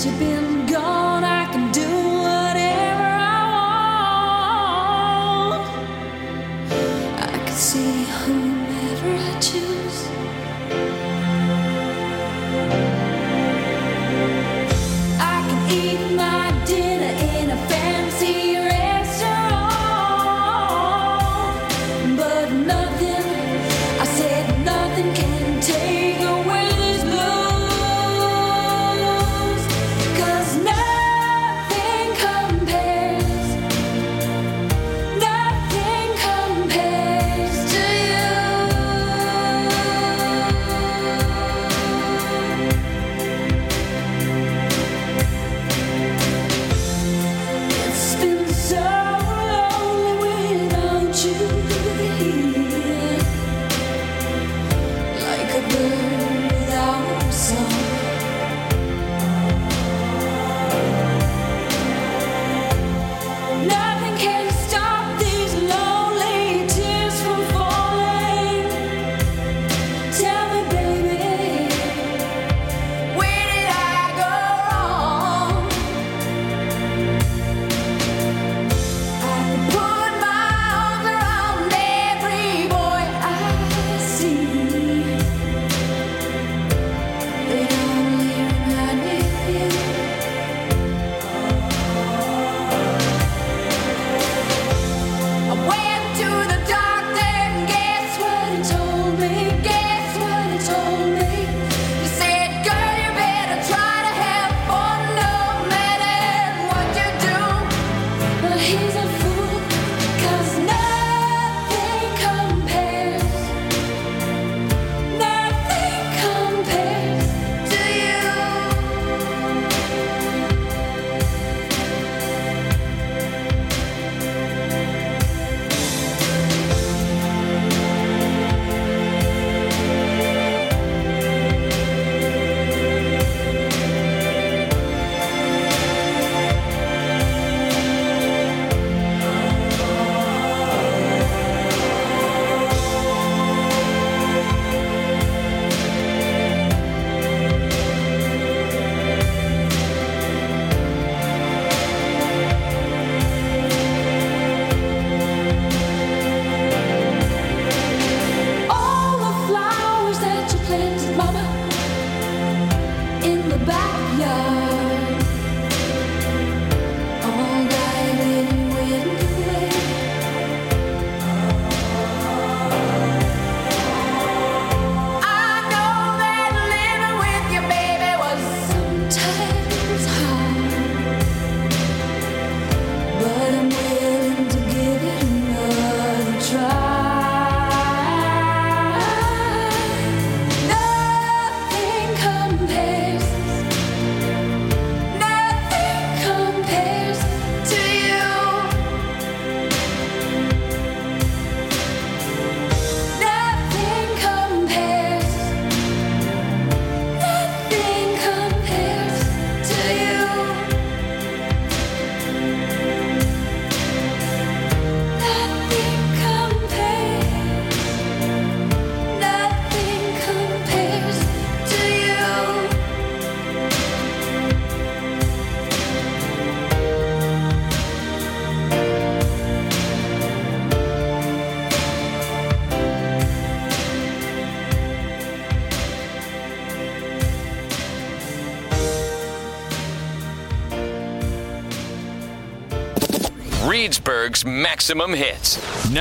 Reedsburg's maximum hits.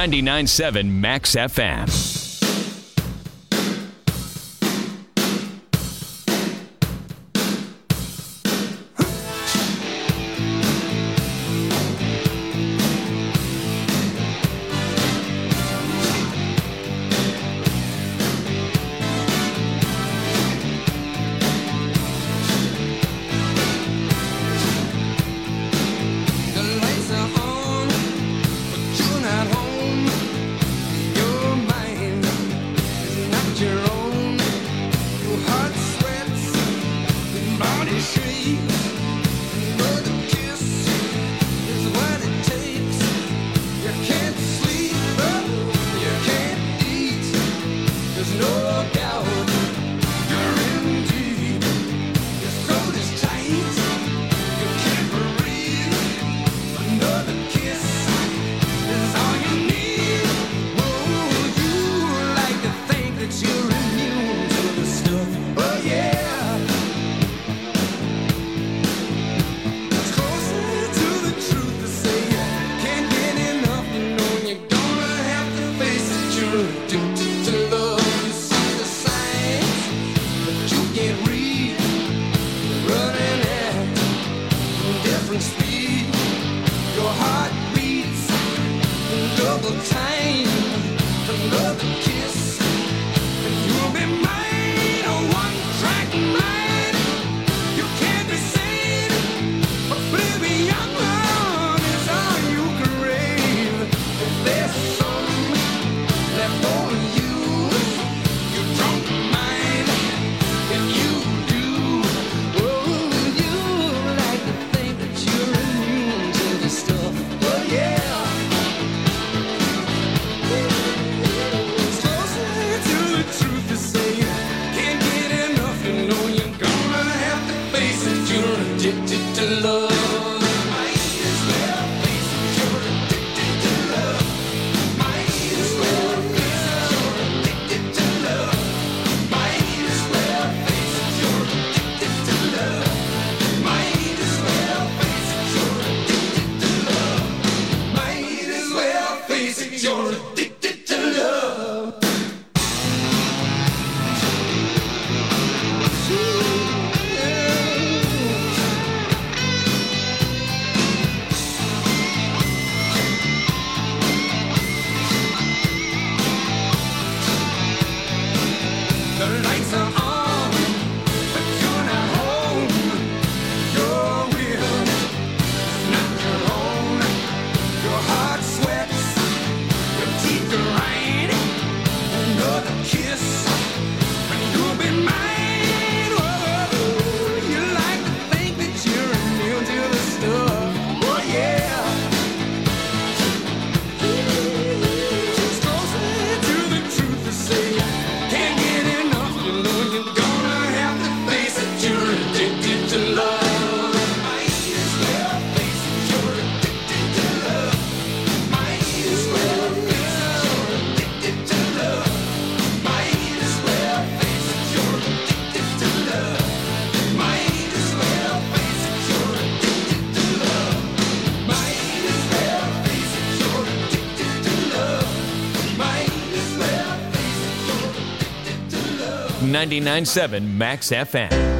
99.7 Max FM. No doubt, you're in deep. His coat is tight. 99.7 Max FM.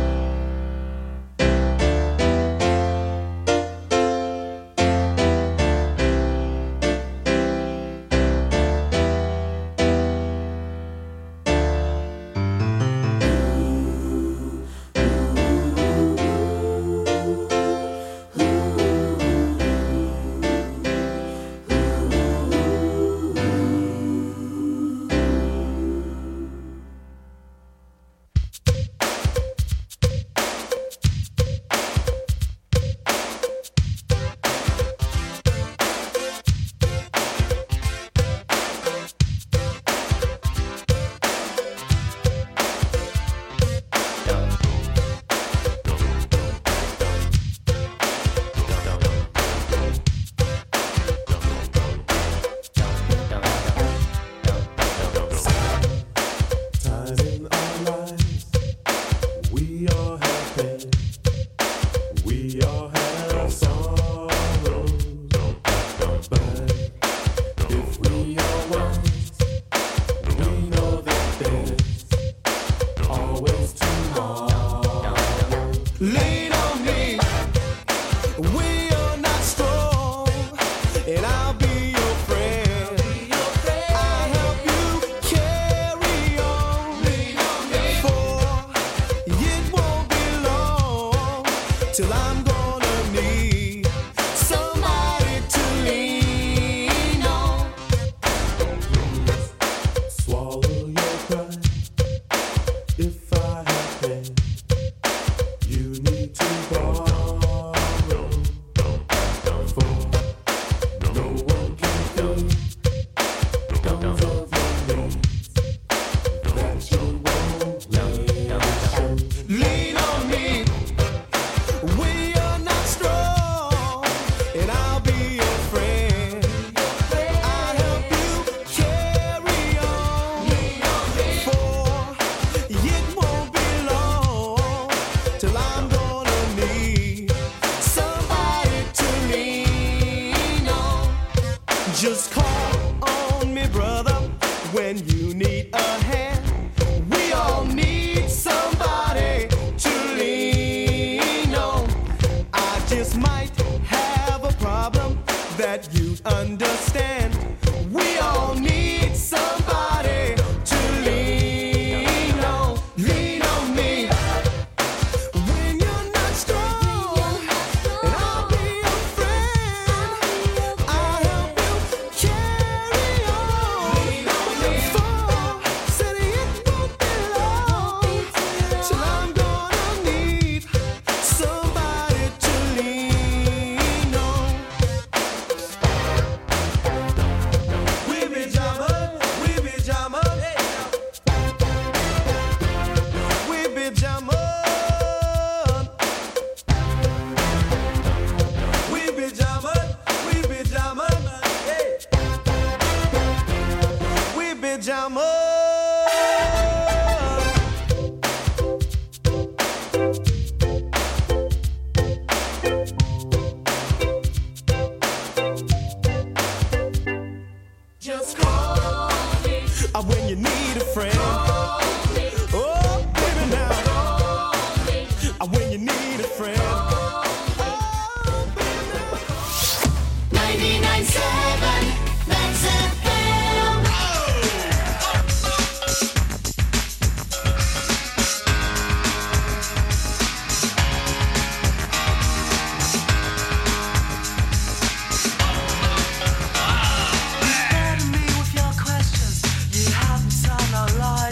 Alive.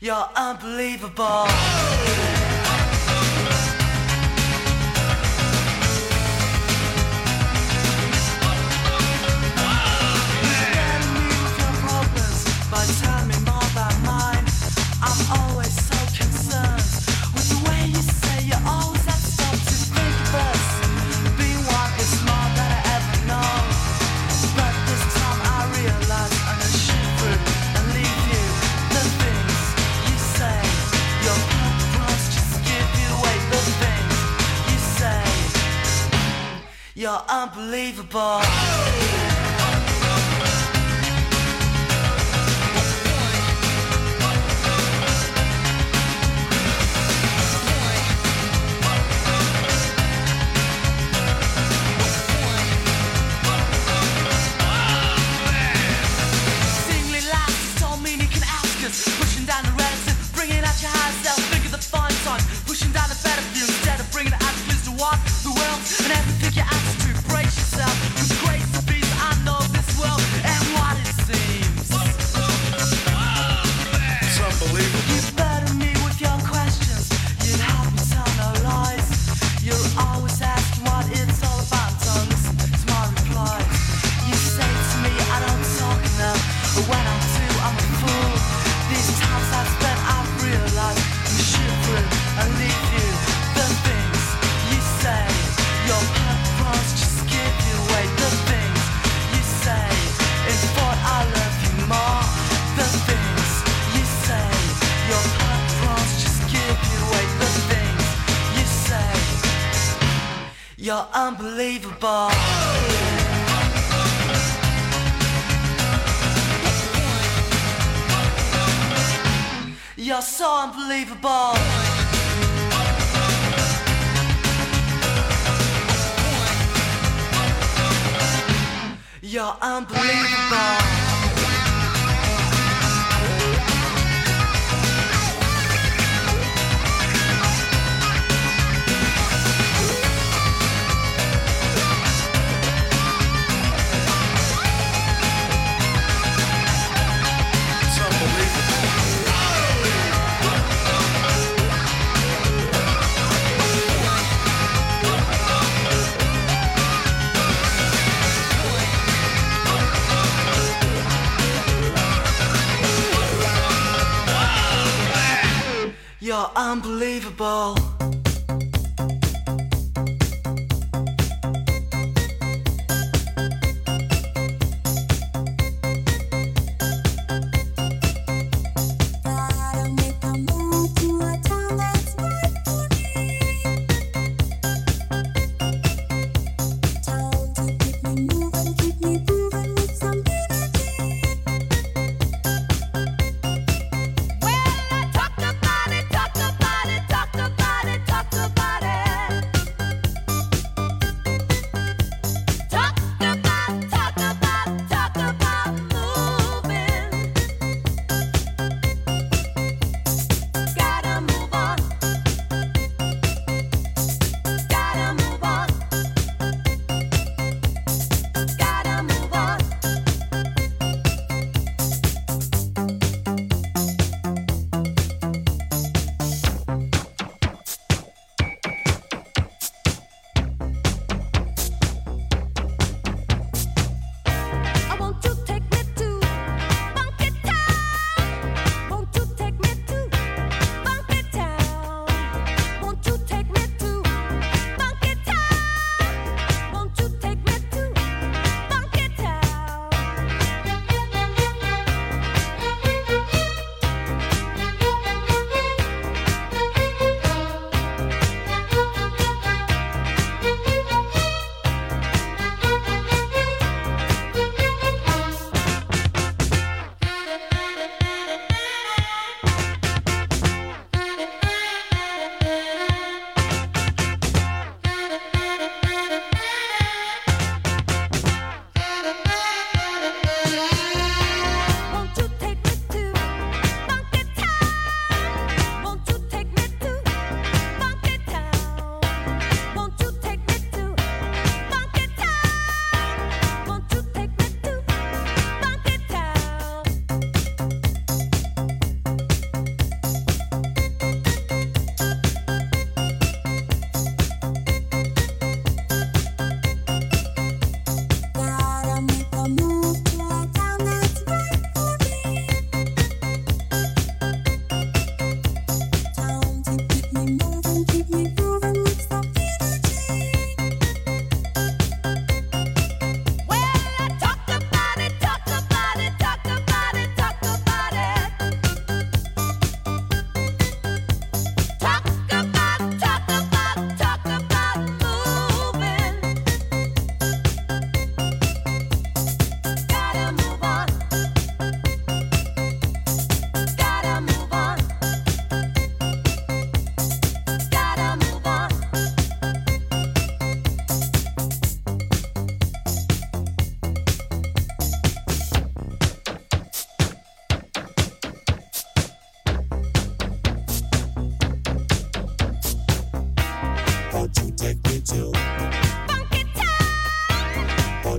You're unbelievable. But tell me more about mine. I'm always so concerned with the way you say you always have to stop to think of us. Being one is more than I ever know. But this time I realize I'm gonna shoot through and leave you. The things you say, your purpose just give you away. The things you say, you're unbelievable. Pushing down the relative, bringing out your higher self. Think of the fine time, pushing down the better view instead of bringing the attitudes to what the world and everything your attitude. Brace yourself, with grace to be. I know this world and what it seems. It's unbelievable. You burden me with your questions. You'd help me tell no lies. You're always asking what it's all about. Don't listen to my replies. You say to me I don't talk enough, but when I do, I'm a fool. These times I've spent, I've realized you shoot through and leave you. The things you say, your purpose just give you away. The things you say, in thought I love you more. The things you say, your purpose just give you away. The things you say, you're unbelievable. You're so unbelievable. You're unbelievable. You're unbelievable. Talk about it.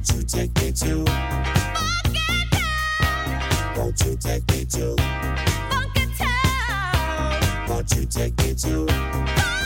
you take me to Funky Town? Won't you take me to Funky Town? Won't you take me to Funky Town?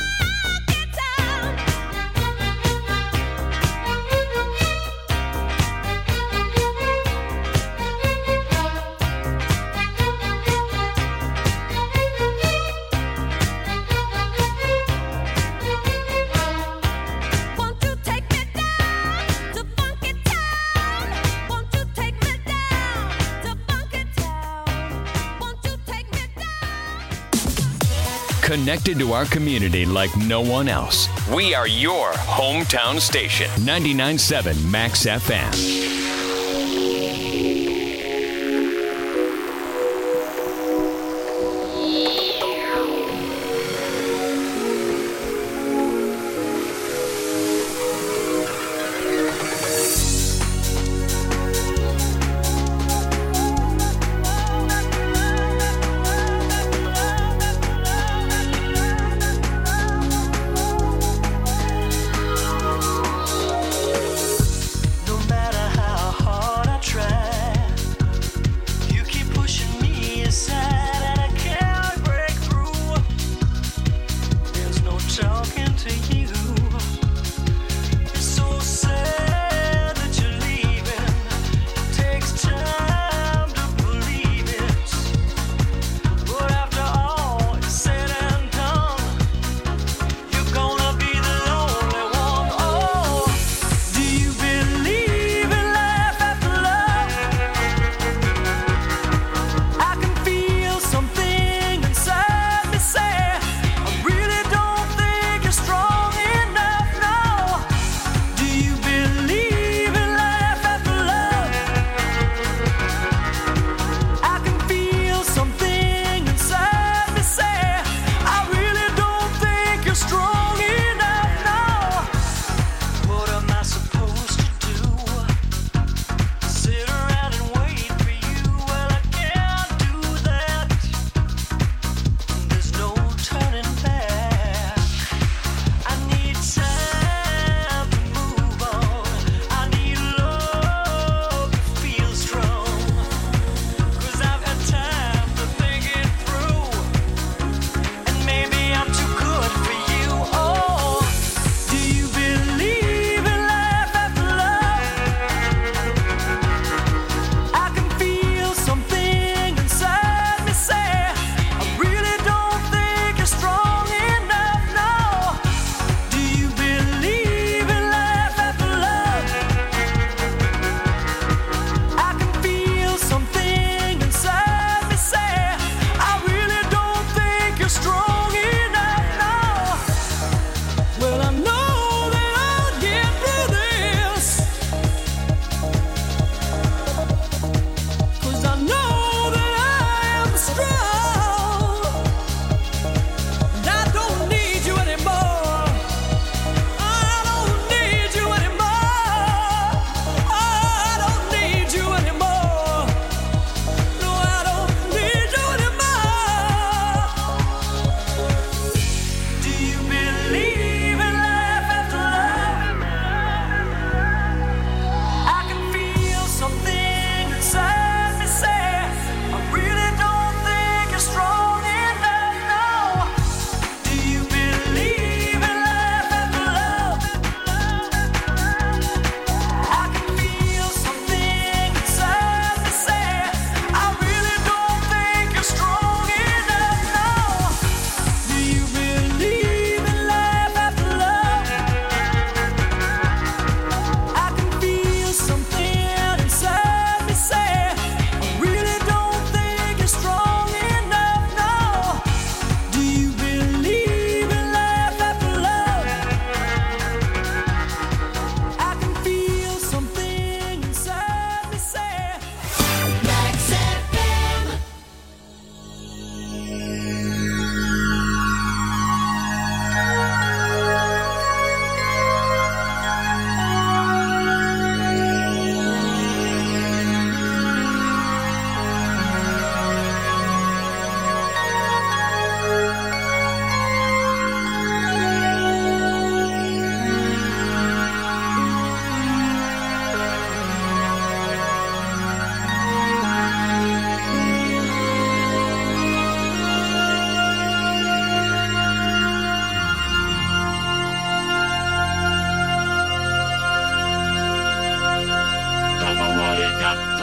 Connected to our community like no one else. We are your hometown station. 99.7 Max FM. No matter how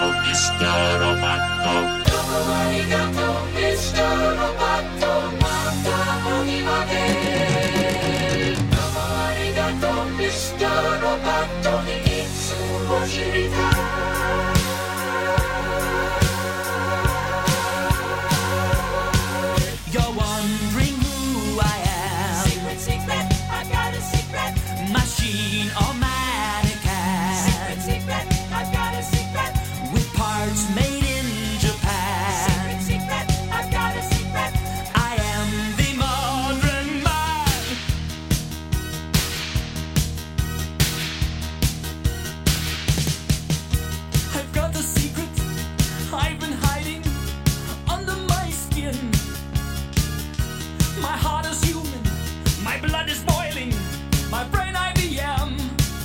Mr. Roboto. Domo arigato, Mr. Roboto. Mata onimade. Domo arigato, Mr. Roboto. Itsu wo shiritai. You're wondering who I am. Secret, secret, I've got a secret. Machine or mannequin. Secret, secret, I've got a secret. With parts made in Japan. Secret, secret, I've got a secret. I am the modern man. I've got a secret I've been hiding under my skin. My heart is human, my blood is boiling, my brain IBM.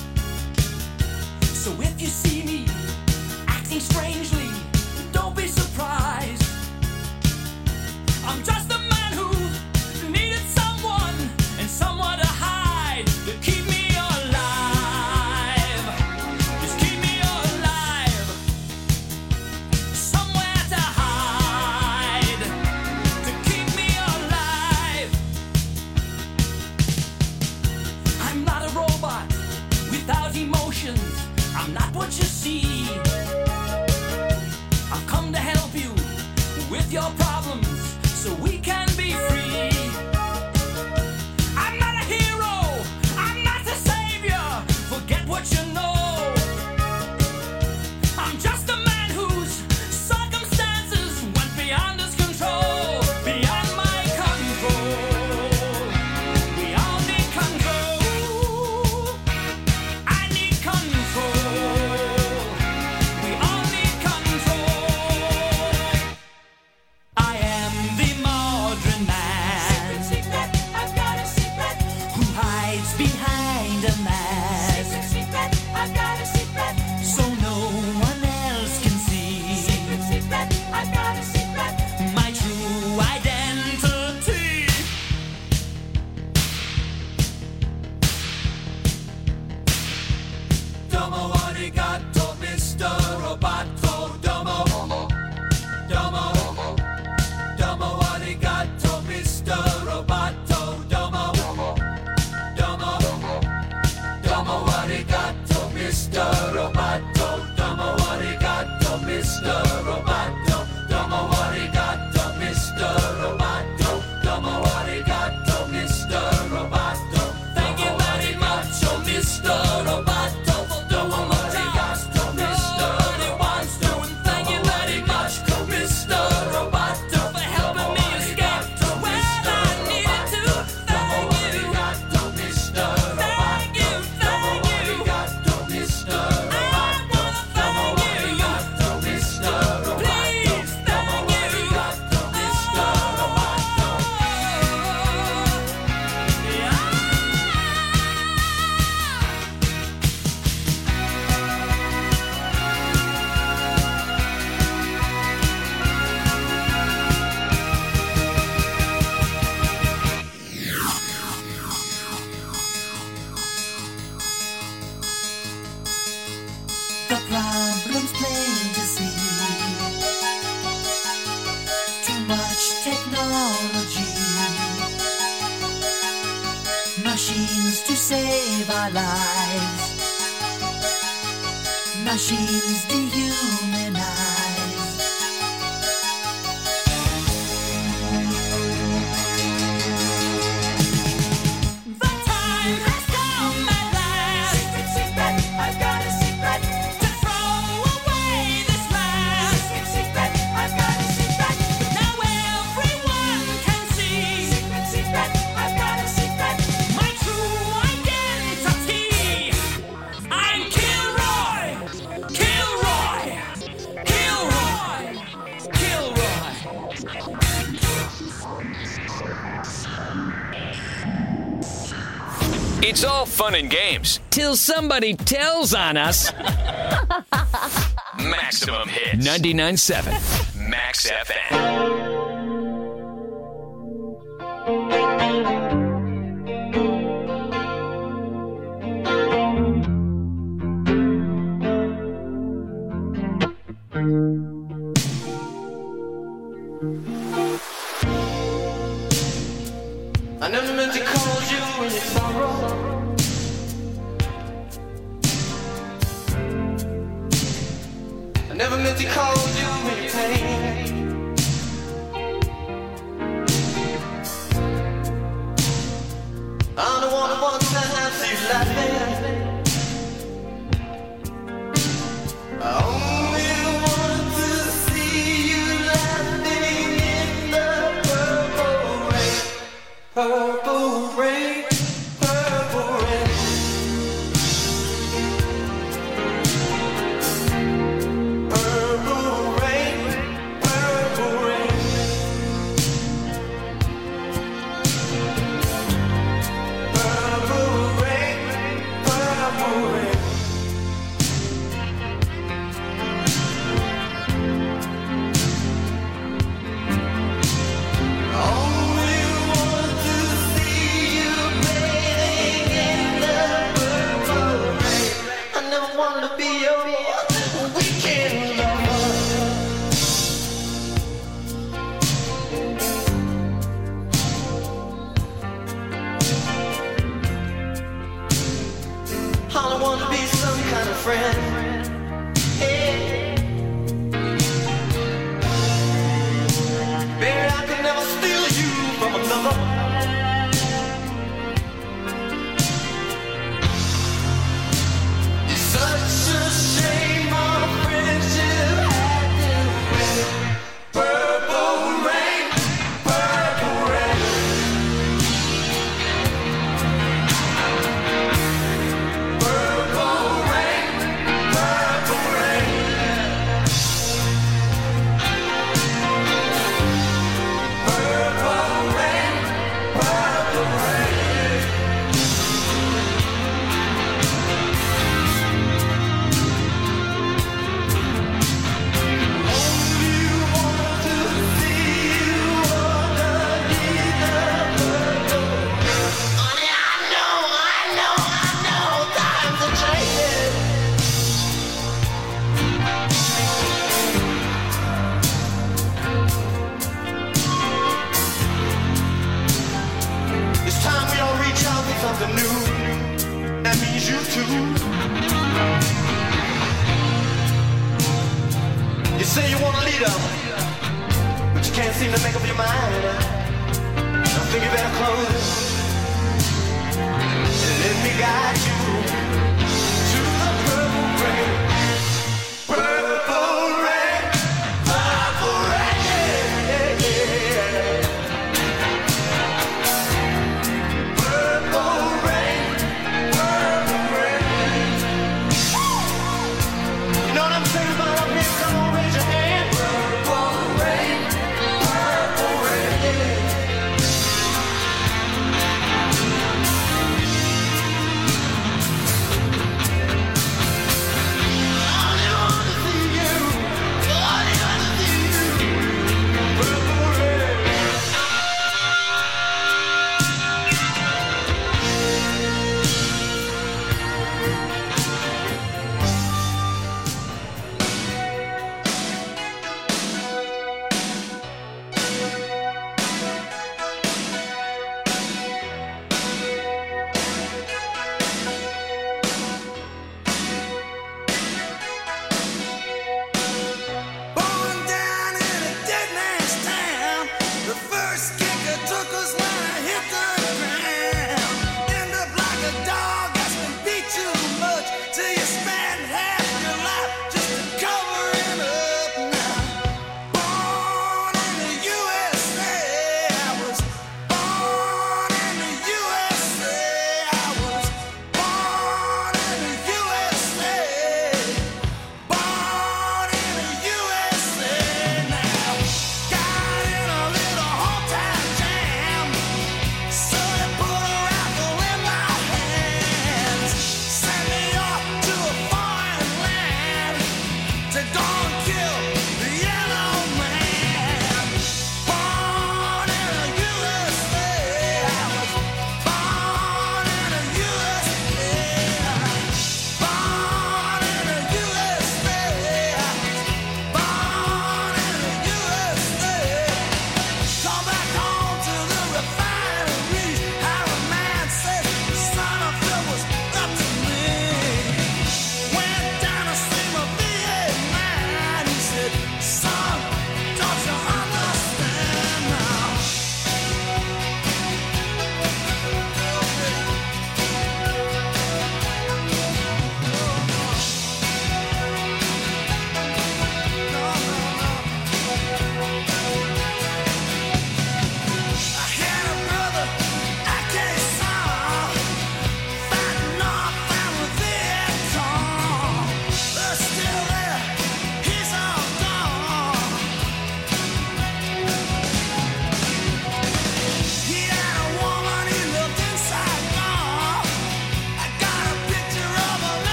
So if you see me acting strangely, don't be surprised. I'm just a man who needed someone and someone to hide, to keep me alive. Just keep me alive. Somewhere to hide, to keep me alive. I'm not a robot without emotions. I'm not what you see. I've come to help you with your problems so we can be free. I'm not a hero, I'm not a savior. Forget what you know. I'm just a man whose circumstances went beyond his control, beyond my control. We all need control. I need control. We all need control. I am the modern man. Secret, secret, I've got a secret. Who hides behind a mask Secret, secret, I've got a secret. so no one else can see Secret, secret, I've got a secret. my true identity. Domo arigato, Mr. Roboto. Domo, domo, domo arigato, Mr. Roboto. Domo, domo, domo arigato, Mr. Roboto. Domo arigato, Mr. Roboto. Domo arigato, Mr. Roboto. Domo arigato, Mr. Roboto. Thank you very much, oh Mr. Roboto, for doing what I asked nobody wants to. And thank you very much, Mr. Roboto, for helping me escape when I needed to. Thank you, thank you, thank you. I wanna thank you. Please, thank you. The problem's plain to see. Too much technology. Machines to save our lives. Machines dehumanize. The time has come at last. Secret, secret, I've got a secret. To throw away this mask. Secret, secret, I've got a secret. Now everyone can see Secret, secret, I've got a secret. my true identity. I'm Kilroy, Kilroy, Kilroy, Kilroy. It's all fun and games till somebody tells on us. Maximum Hits 99.7 Max FM. never meant to cause you any pain. I'm the one who wants to see you laughing. I only want to see you laughing in the purple rain. Purple rain, purple rain. Purple rain, purple rain. Purple rain, purple rain. Only want to see you bathing in the purple rain. I never wanted to be your weekend lover. I don't want to be some kind of friend. Hey. Baby, I could never steal you from another. It's such a shame our friendship had to end. Purple rain, purple rain. Purple rain, purple rain. Purple rain, purple rain. Only want to see you underneath the purple rain. Honey, I know, times are changing. It's time we all reach out for something new. That means you too. You say you want a leader, but you can't seem to make up your mind. I think you better close and let me guide you to the purple rain. Purple rain, purple rain. Purple rain, purple rain. You know what I'm saying about up here? Come on, raise your hand. Purple rain, purple rain.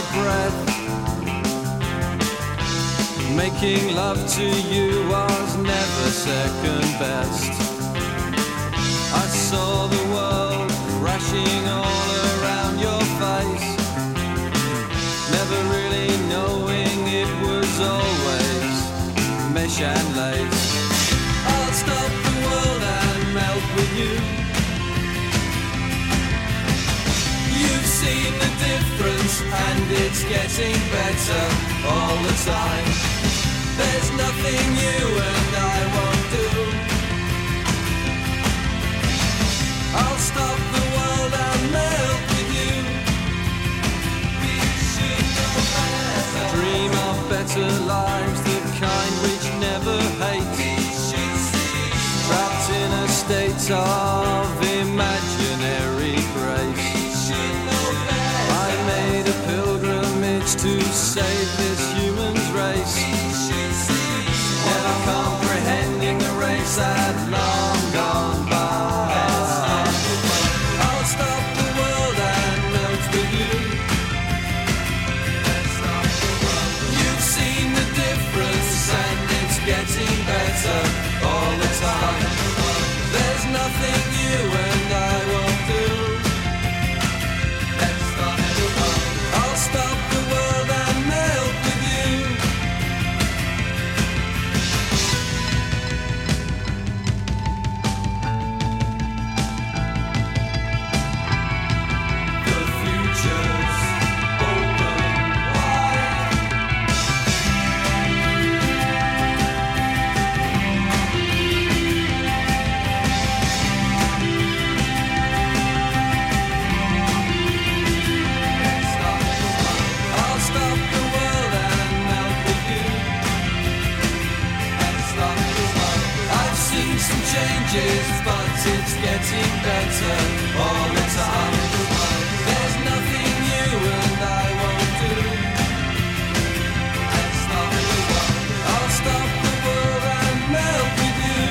breath. Making love to you was never second best. I saw the world crashing all around your face, never really knowing it was always mesh and lace. I'll stop the world and melt with you. You've seen the difference and it's getting better all the time. There's nothing you and I won't do. I'll stop the world and melt with you. We should know better. Dream of better lives, the kind which never hate. We should see. Trapped in a state of imaginary grace. We should know better. I made a pilgrimage to save this human's race. We should see. Never comprehending the race that long gone by. Getting better all the time. There's nothing you and I won't do. Let's stop the world. I'll stop the world and melt with you. The future's open wide. Changes, but it's getting better all the time. There's nothing you and I won't do. Let's stop the world. I'll stop the world and melt with you.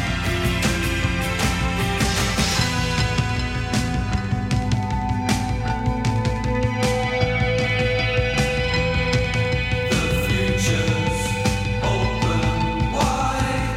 The future's open wide.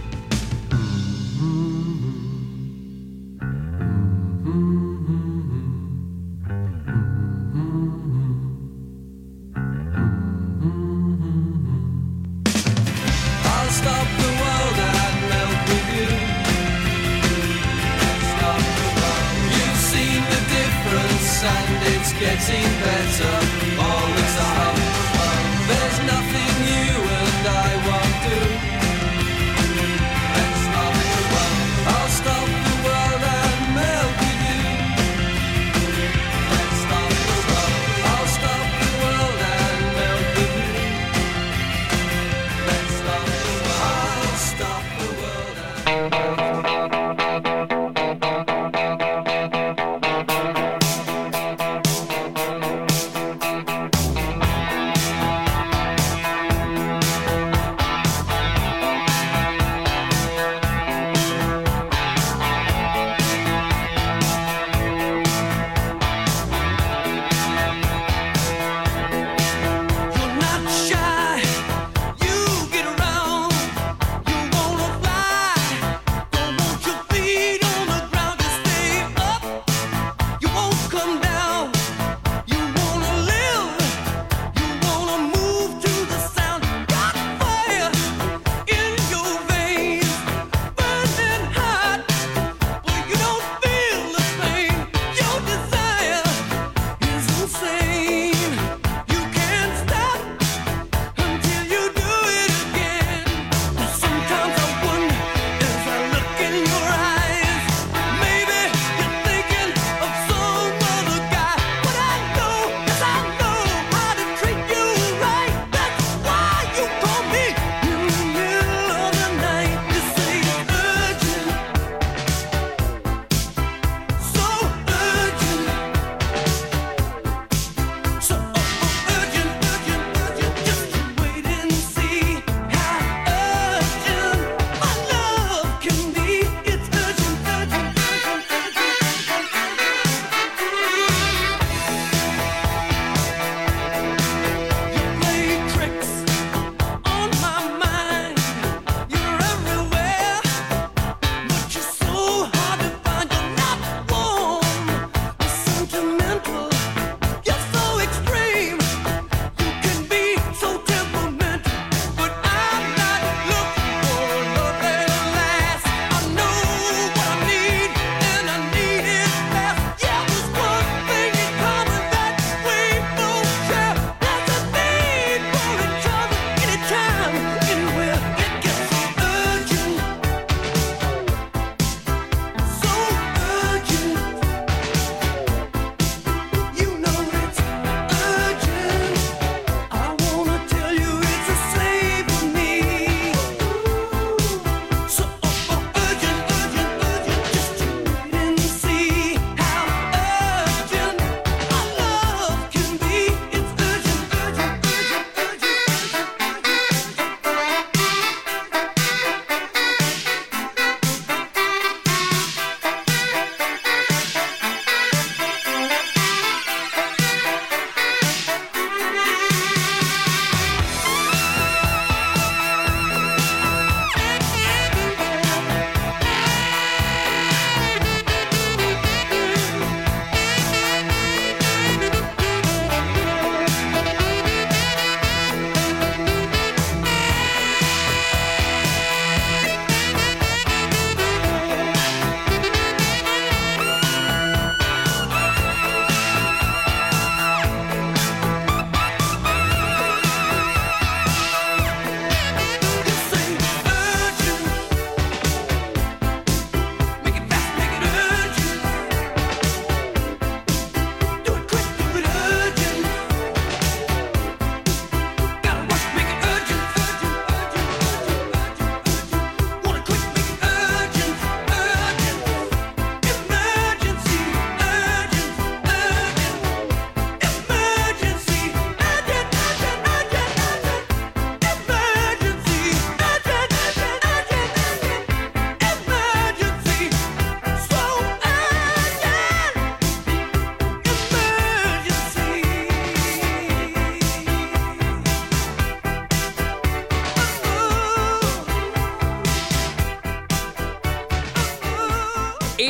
I'll stop the world and melt with you. Let's stop the world. You've seen the difference and it's getting better all the time. There's nothing you and I won't do. Let's stop the world. I'll stop the world and melt with you. Let's stop the world. I'll stop the world and melt with you. Let's stop the world. I'll stop the world and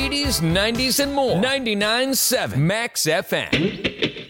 80s, 90s, and more. 99.7 Max FM.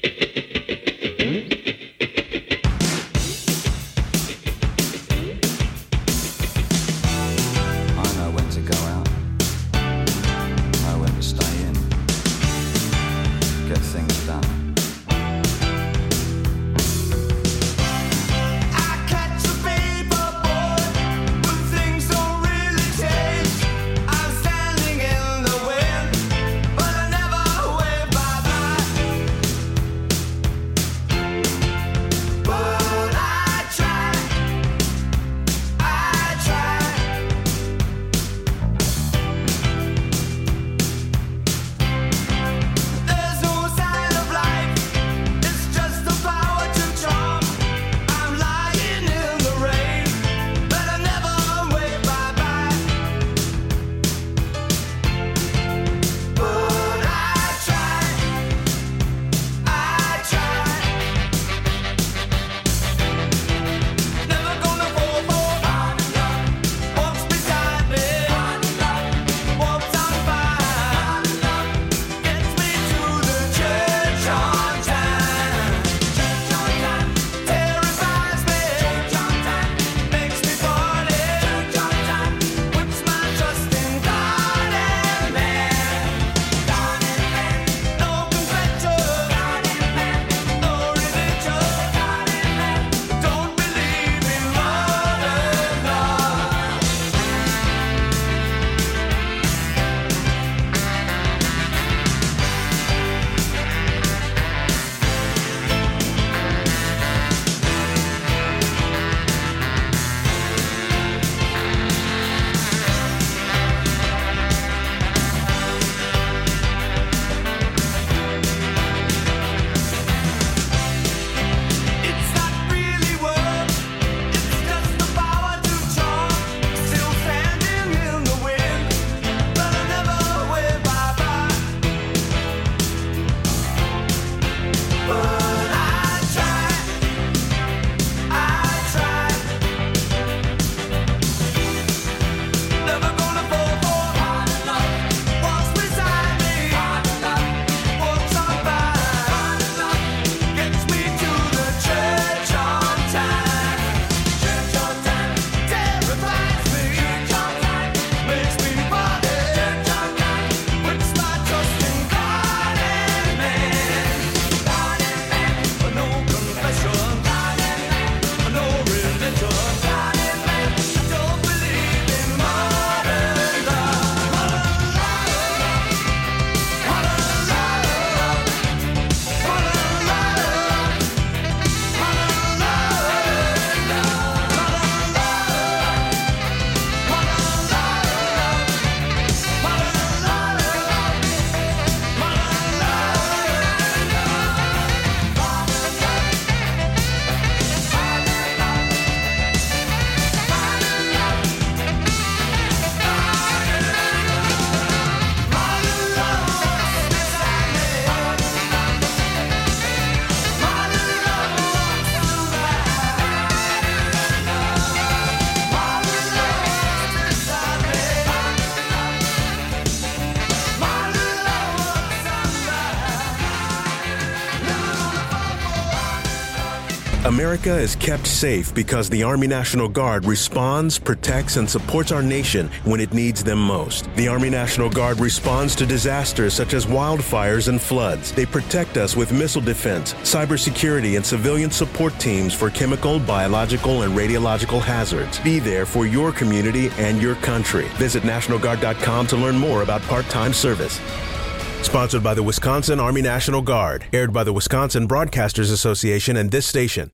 America is kept safe because the Army National Guard responds, protects, and supports our nation when it needs them most. The Army National Guard responds to disasters such as wildfires and floods. They protect us with missile defense, cybersecurity, and civilian support teams for chemical, biological, and radiological hazards. Be there for your community and your country. Visit NationalGuard.com to learn more about part-time service. Sponsored by the Wisconsin Army National Guard. Aired by the Wisconsin Broadcasters Association and this station.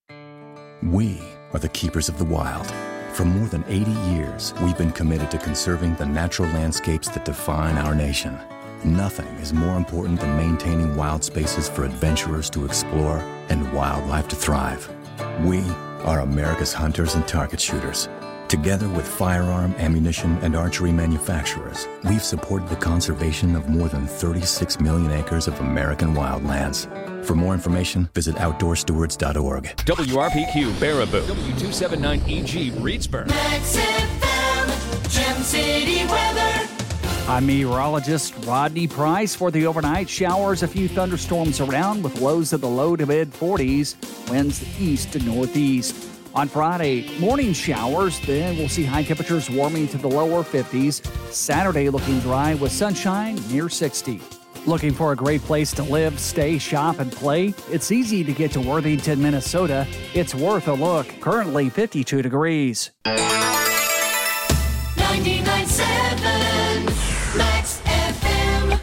We are the keepers of the wild. For more than 80 years, we've been committed to conserving the natural landscapes that define our nation. Nothing is more important than maintaining wild spaces for adventurers to explore and wildlife to thrive. We are America's hunters and target shooters. Together with firearm, ammunition, and archery manufacturers, we've supported the conservation of more than 36 million acres of American wildlands. For more information, visit OutdoorStewards.org. WRPQ Baraboo, W279EG Reedsburg. Max FM, Gem City weather. I'm meteorologist Rodney Price. For the overnight, showers, a few thunderstorms around with lows in the low to mid 40s, winds east to northeast. On Friday, morning showers, then we'll see high temperatures warming to the lower 50s. Saturday looking dry with sunshine near 60. Looking for a great place to live, stay, shop, and play? It's easy to get to Worthington, Minnesota. It's worth a look. Currently 52 degrees. 99.7 Max FM.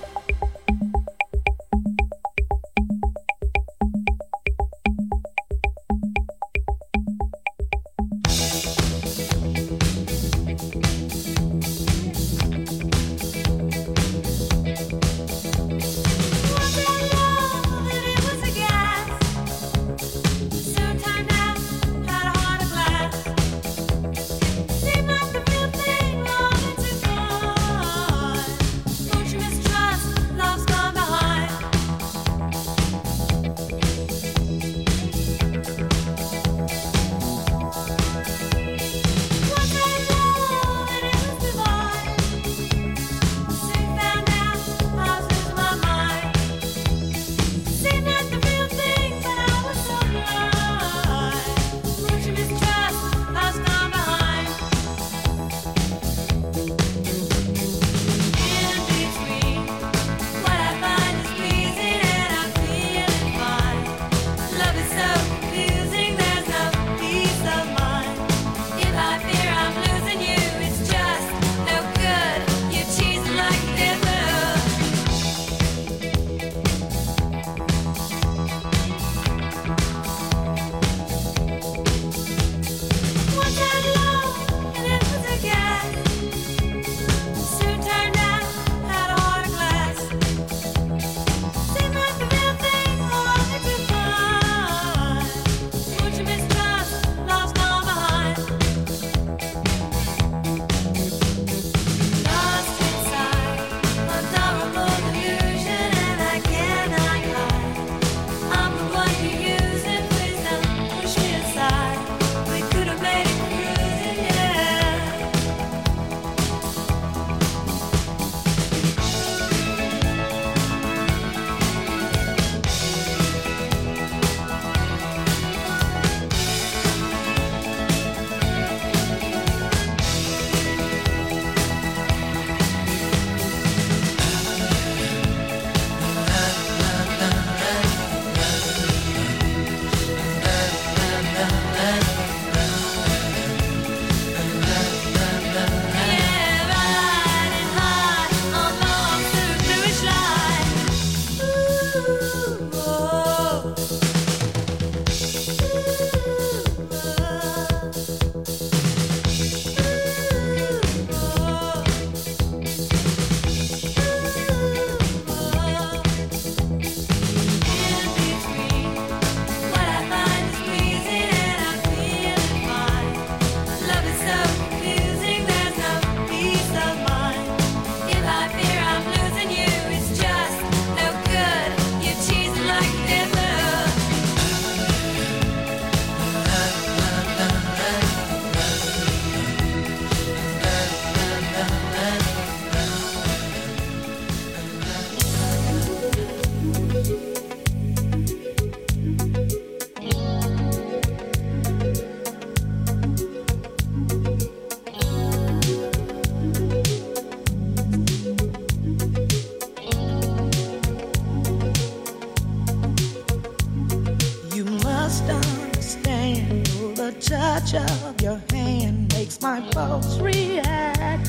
touch of your hand makes my pulse react.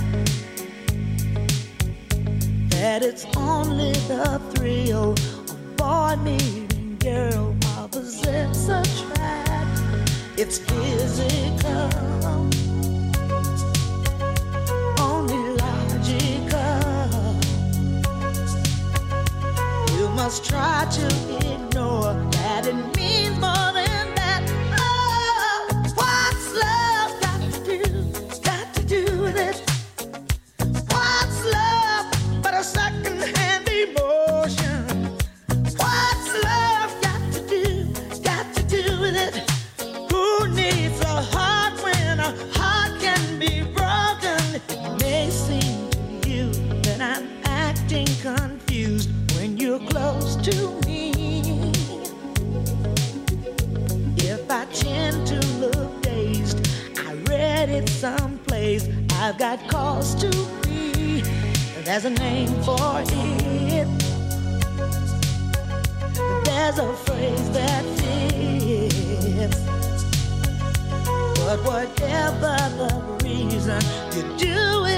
That it's only the thrill of boy meeting girl, opposites attract. It's physical, only logical. You must try to ignore that it means more than that. Oh, what's love got to do with it? What's love but a second-hand emotion? What's love got to do with it? Who needs a heart when a heart can be broken? It may seem to you that someplace. I've got cause to be. There's a name for it. There's a phrase that fits. But whatever the reason, you do